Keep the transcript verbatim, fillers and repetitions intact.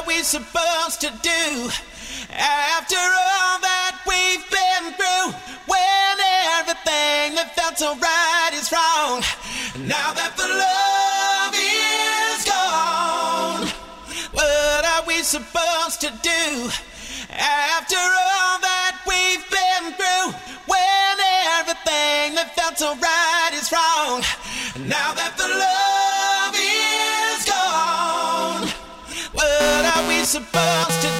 we supposed to do after all that we've been through? When everything that felt so right is wrong. Now that the love is gone, what are we supposed to do after all that we've been through? When everything that felt so right is wrong. Now that the love is gone, what are we supposed to do?